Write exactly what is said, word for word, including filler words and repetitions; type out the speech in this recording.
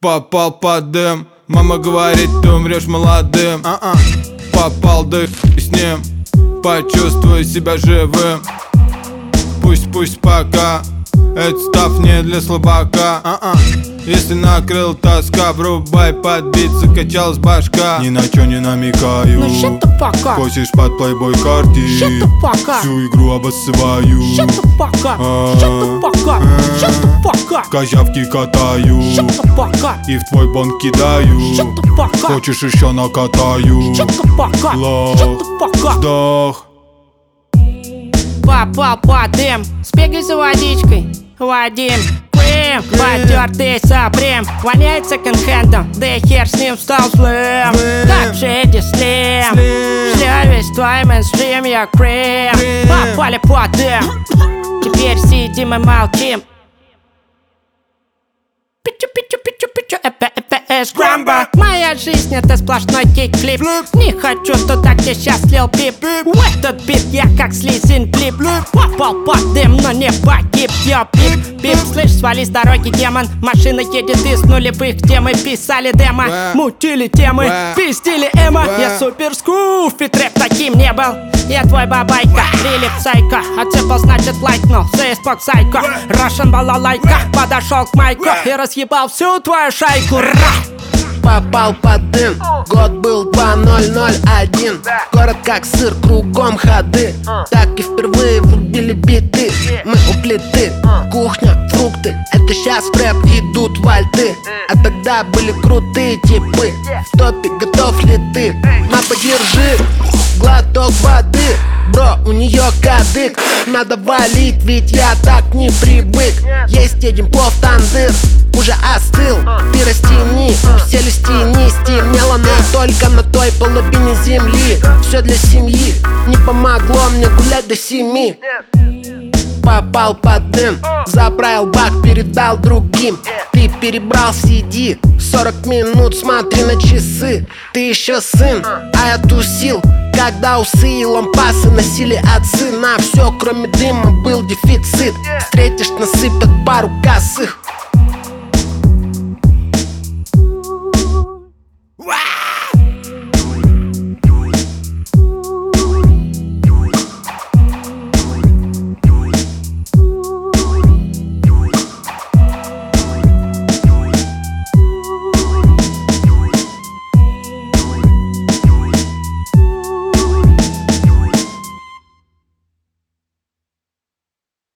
Попал под дым, мама говорит, ты умрешь молодым. А-а. Попал дых и с ним почувствуй себя живым. Пусть, пусть пока этот став не для слабака. А-а. Если накрыл тоска, врубай подбит, закачалась башка. Ни на чё не намекаю, ну shut the fuck up. Косишь под плейбой карте, shut the fuck up. Всю игру обоссываю, shut the fuck up. Shut the fuck up. Shut the fuck up. Козявки катаю, shut the fuck up. И в твой бон кидаю, shut the fuck up. Хочешь еще накатаю, shut the fuck up. Лох, shut the fuck up. вдох. Попал под дым, сбегай за водичкой, Вадим. Крем, потертый сопрем, воняет секонд-хендом, да и хер с ним стал злым. Как Шеди Слим, шлю весь твой мейнстрим, я крем. Попали под дым, теперь сидим и молчим. Пичу, пичу, пичу, пичу, эпэ, эпэ, эс, грамба. Моя жизнь это сплошной кик-флип. Не хочу туда, где сейчас лил пип. В этот бит я как слизин клип. Попал под дым, но не погиб. Йо, пип, пип, слышь, свали с дороги, демон. Машина едет из нулевых, где мы писали демо. Мутили темы, пиздили эмо. Я супер скуф, и трэп таким не был. Я твой бабайка, рилип сайка. Отцепал, значит лайкнул, сейспок сайко. Рошен балалайка, подошел к майку и разъебал всю твою шайку. Ра! Попал под дым, год был два ноль ноль один. Город как сыр, кругом ходы. Так и впервые врубили биты. Мы у плиты, кухня, фрукты. Это сейчас в рэп идут вальты. А тогда были крутые типы. В топе готов ли ты? Мапа, держи глоток воды. Бро, у нее кадык. Надо валить, ведь я так не привык. Есть один плов тандыр, уже остыл. Ты растяни, все листини. Стемнело, но только на той половине земли. Все для семьи, не помогло мне гулять до семи. Попал под дым, заправил бак, передал другим. Ты перебрал, сиди, сорок минут смотри на часы. Ты еще сын, а я тусил, когда усы и лампасы носили отцы. На все, кроме дыма, был дефицит. Встретишь, насыпят пару косых.